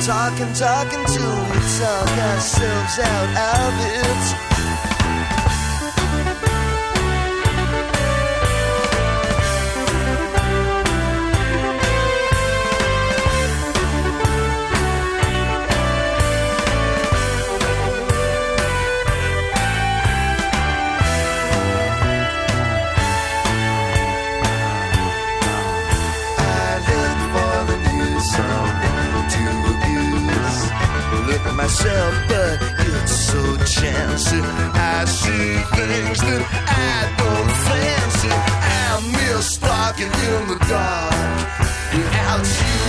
talking till we talk ourselves out of it. Myself, but it's so chancy. I see things that I don't fancy. I miss stalking in the dark without you.